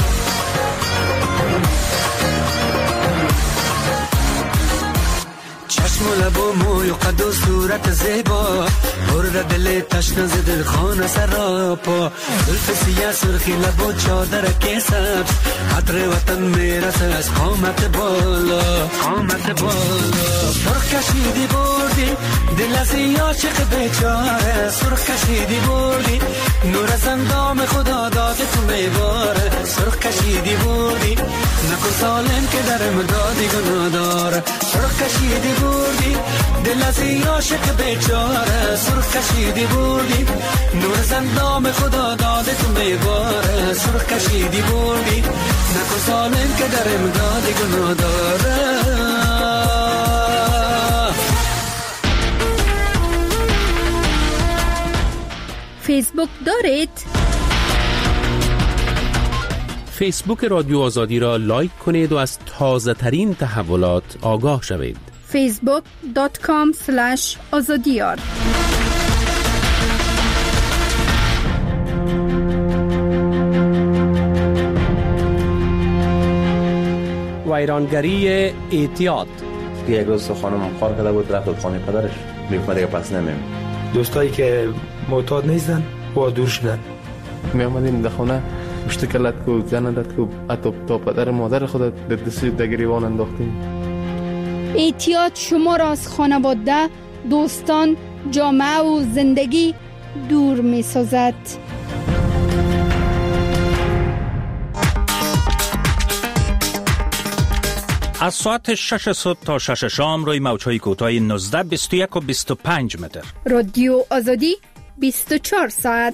چشم و لب و موی و قد و صورت زیبا، پر دل تشنه ز دل خانه سراپا. زلف سیاه سرخی لب و چادر که سبز، عطر وطن میرسه از قامت بالا، قامت بالا. سرخ کشیدی بردی دل از این عاشق بیچاره، سرخ کشیدی بردی نور از اندام خدا داده تو میباره. سرخ کشیدی بردی نکن سالم که در امدادی گناه داره. سرخ کشیدی بردی دل از این عاشق بیچاره، سرخ کشیدی بردی نور از اندام خدا داده تو میباره. سرخ کشیدی بردی نکن سالم که در امدادی گناه داره. فیسبوک دارید؟ فیسبوک رادیو آزادی را لایک کنید و از تازه ترین تحولات آگاه شوید. فیسبوک دات کام سلش آزادیار. ویرانگری اعتیاد. یک روز خانم کار کرده بود رفت خانه پدرش، میگفت دیگه پس نمیم. دوستایی که معتاد نیستن و دور شدن. می آمدیم در خانه مشتکلت کو زندت کو حتی تا پدر مادر خودت در دستی در گریبان انداختیم. اعتیاد شما را از خانواده، دوستان، جامعه و زندگی دور می سازد. از ساعت شش صبح تا شش شام روی موج‌های کوتاه نوزده، بیست و یک و بیست و پنج متر. رادیو آزادی بیست و چهار ساعت.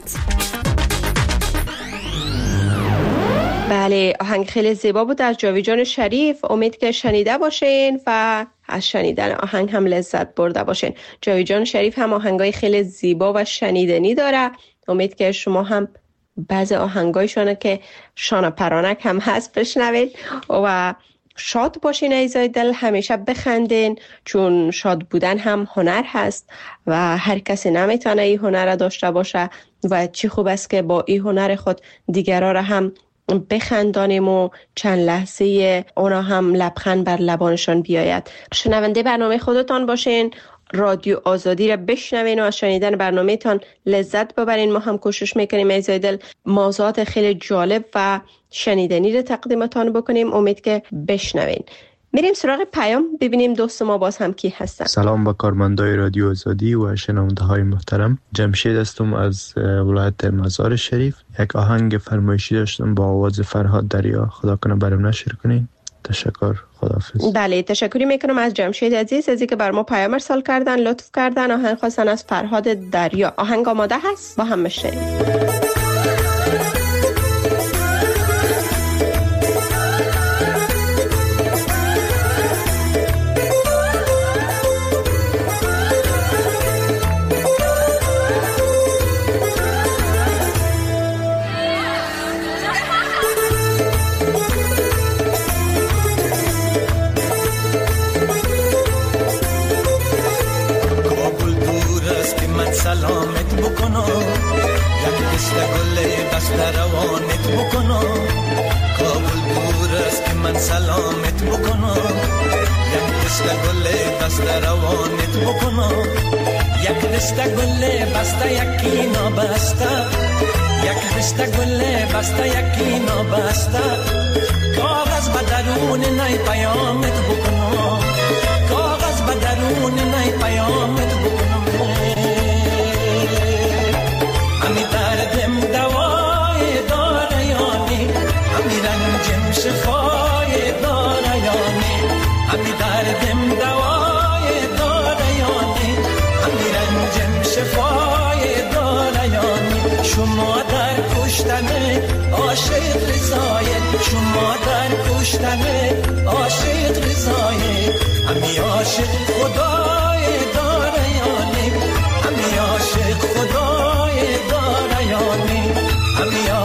بله، آهنگ خیلی زیبا بود از جاویدجان شریف. امید که شنیده باشین و از شنیدن آهنگ هم لذت برده باشین. جاویدجان شریف هم آهنگای خیلی زیبا و شنیدنی داره. امید که شما هم بعض آهنگایشونه که شانه پرانک هم هست بشنوید و شاد باشین ایزای دل، همیشه بخندین، چون شاد بودن هم هنر هست و هر کسی نمیتونه این هنر را داشته باشه و چی خوب است که با این هنر خود دیگران را هم بخندانیم و چند لحظه اونا هم لبخند بر لبانشان بیاید. شنونده برنامه خودتان باشین، رادیو آزادی را بشنوین و از شنیدن برنامه تان لذت ببرین. ما هم کوشش میکنیم ایزای دل موضوعات خیلی جالب و شنیدنی را تقدیمتان بکنیم. امید که بشنوین. میریم سراغ پیام ببینیم دوست ما باز هم کی هستن. سلام به کارمندای رادیو آزادی و شنونده های محترم. جمشید هستم از ولایت مزار شریف. یک آهنگ فرمایشی داشتم با آواز فرهاد دریا، خدا کنه برام نشر کنین. تشکر، خداحافظ. بله، تشکری میکنم از جمشید عزیز از اینکه بر ما پیام ارسال کردن، لطف کردن. آهنگ خواستن از فرهاد دریا. آهنگ آماده هست، با هم بشنویم. سلامت بکنم، یک دست گل بسته روانت بکنم. کابل دور است که من سلامت بکنم، یک دست گل بسته روانت بکنم. یک دست گل بسته یکی نابسته، یک دست گل بسته یکی نابسته. کاغذ به درون نای پیامت بکنم، کاغذ به درون نای پیامت بکنم. همی دردم دوای داره یانی، همی رنجم شفای داره یانی. همی دردم دوای داره یانی، همی رنجم شفای داره یانی. شما در کشتن عاشق رضایت، شما در کشتن عاشق رضایت. همی عاشق خدای داره یانی، همی عاشق خدای داره یانی. همی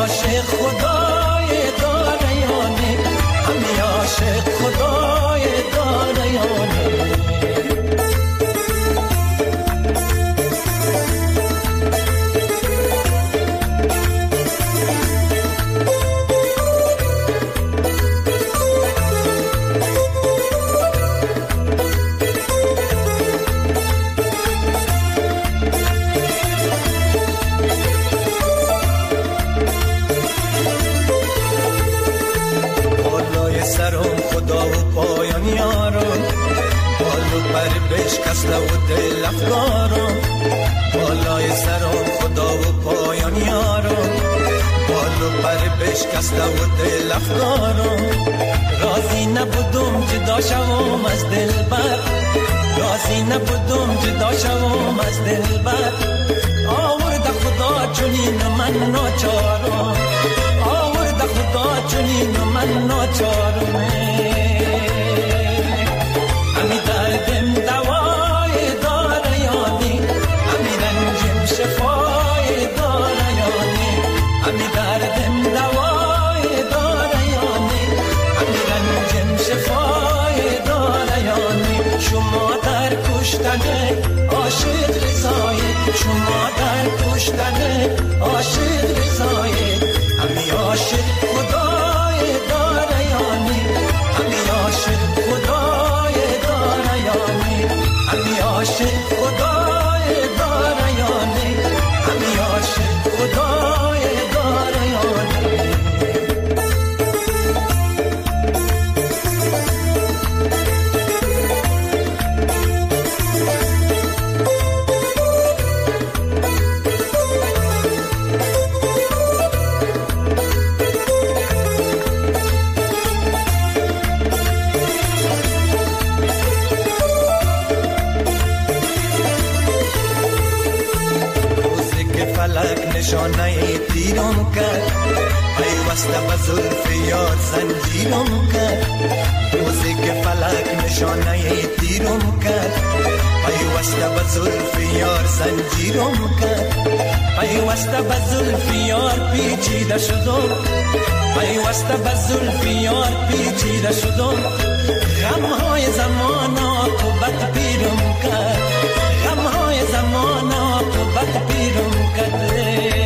بشکسته و دل افکارم بالای سرم خدا و پایان یارم بال و پر بشکسته و دل افکارم راضی نبودم جدا شوم از دلبر راضی نبودم جدا شوم از دلبر آورده خدا چنین من ناچارم آورده خدا چنین من ناچارم همی دردم دوای داره یانی همی رنجم شفای داره یانی همی دردم دوای داره یانی همی رنجم شفای داره یانی شما در کشتن عاشق رضایت شما در کشتن عاشق رضایت همی عاشق خدای داره یانی همی عاشق خدای داره یانی همی عاشق خدای داره یانی همی عاشق خدای داره یانی نشانه تیرم کرد پیوسته به زلف یار زنجیرم کرد روزی که فلک نشانه تیرم کرد پیوسته به زلف یار زنجیرم کرد پیوسته به زلف یار پیچیده شدم پیوسته به زلف یار پیچیده شدم غمهای زمان عاقبت پیرم کرد غمهای زمان عاقبت پیرم کرد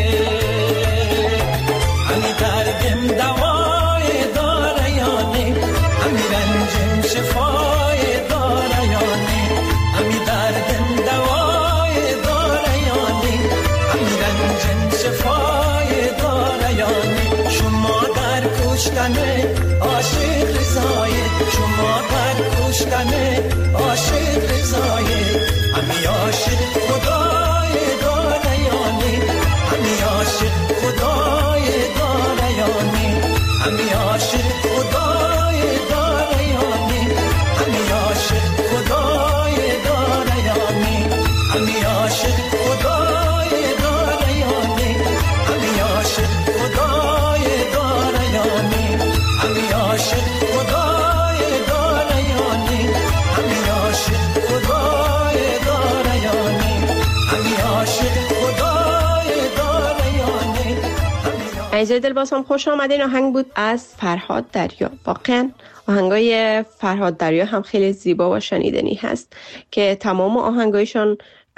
همی دردم دوای داره یانی همی رنجم شفای داره یانی همی دردم دوای داره یانی همی رنجم شفای داره یانی شما در کشتن عاشق رضایت شما در کشتن عاشق رضایت همی عاشق خدای داره یانی همی عاشق خدای داره یانی همی عاشق خدای داره یانی همی عاشق خدای داره یانی همی عاشق خدای داره یانی همی عاشق خدای داره یانی همی عاشق خدای داره یانی همی عاشق خدای داره یانی همی عاشق خدای داره یانی عزیزای دل باز هم خوش آمدین. آهنگ بود از فرهاد دریا. واقعا آهنگای فرهاد دریا هم خیلی زیبا و شنیدنی هست که تمام آهنگایشان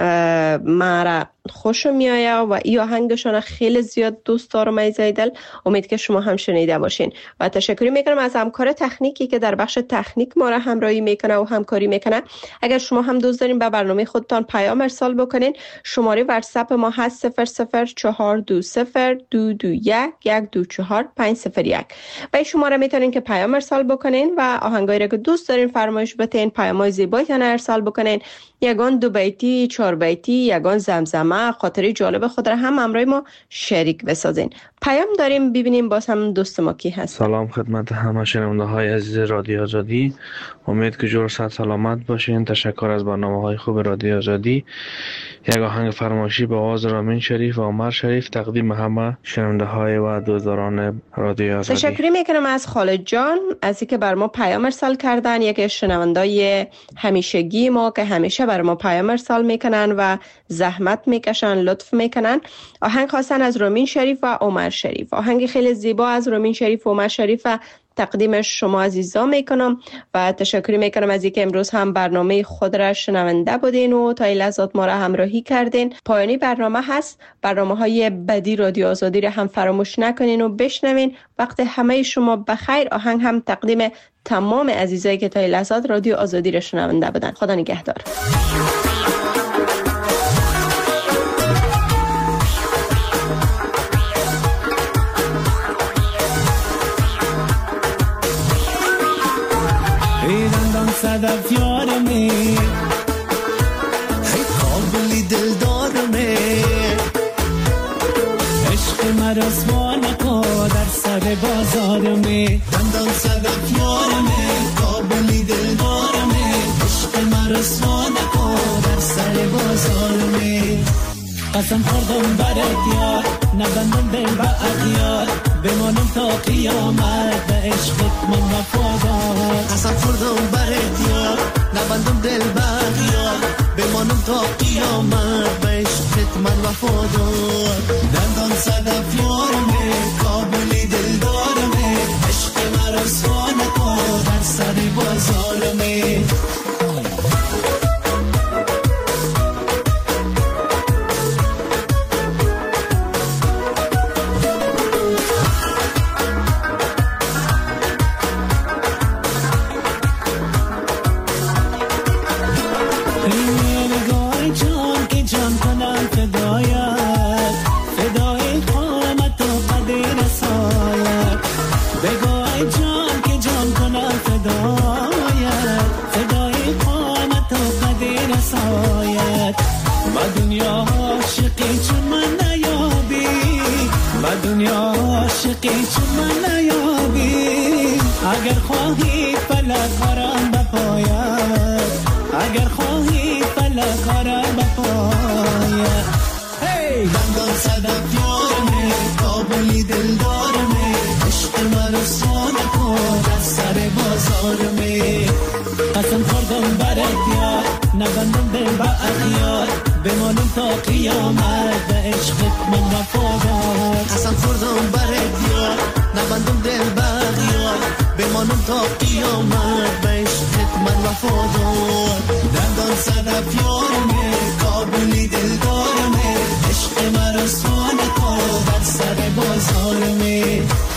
مرا خوش میآید و این آهنگشان خیلی زیاد دوست دارم. عزیزای دل امید که شما هم شنیده باشین و تشکر میکنم از همکار تکنیکی که در بخش تکنیک ما را همراهی میکنه و همکاری میکنه. اگر شما هم دوست دارین به برنامه خودتان پیام ارسال بکنین شماره واتساپ ما هست صفر صفر چهار دو صفر دو دو یک یک دو چهار پنج صفر یک و این شماره میتونین که پیام ارسال بکنین و آهنگایی را که دوست دارین فرمایش بدین پیامای زیبایتان ارسال بکنین یگان دو بیتی چهار بیتی یگان زمزمه خاطره جالب خود را هم همراه ما شریک بسازین. پیام داریم ببینیم باز هم دوست ما کی هست. سلام خدمت همه شنونده های عزیز رادیو آزادی. امید که جور صحت سلامت باشین. تشکر از برنامه های خوب رادیو آزادی. یک آهنگ فرمایشی با آواز رامین شریف و عمر شریف تقدیم همه شنونده های و دوستداران رادیو آزادی. تشکر میکنم از خالد جان از اینکه بر ما پیام ارسال کردن. یک شنوندای همیشگی ما که همیشه بر ما پیام ارسال میکنن و زحمت میکشن لطف میکنن. آهنگ خواستن از رامین شریف و عمر شریف. آهنگ خیلی زیبا از رامین شریف و عمر شریف تقدیمش شما عزیزان میکنم و تشکر میکنم از اینکه امروز هم برنامه خود را شنونده بودین و تا این لحظات ما را همراهی کردین. پایانی برنامه هست. برنامه های بعدی رادیو آزادی را هم فراموش نکنین و بشنوین. وقت همه شما بخیر. آهنگ هم تقدیم تمام عزیزایی که تا این لحظات رادیو آزادی را شنونده بودن. خدا نگهدار. صدف یارمی مرا رسوا نکن در سر بازارمه دندان صدف یارمه کابلی دلدارمه عشق مرا رسوا نکن در سر بازارمه قسم خوردم برات یار نبندم دل با اغیار بمانم تا قیامت به عشقت من وفادار قسم خوردم برات یار نبندم دل با اغیار بمانم تا قیامت به عشقت من وفادار دندان صدف یارمه کابلی دلدارمه عشق مرا رسوا نکن در سر بازارمه اگر خواهی فلک آرام بپاید اگر خواهی فلک آرام بپاید دندان صدف یارمه کابلی دلدارمه عشق مرا رسوا نکن در سر بازارمه قسم خوردم برات یار نبندم دل با اغیار بمانم تا قیامت به عشقت من وفادار قسم خوردم برات یار نبندم دل با اغیار بمانم تا قیامت به عشقت من وفادار دندان صدف یارمه کابلی دلدارمه عشق مرا رسوا نکن در سر بازارمه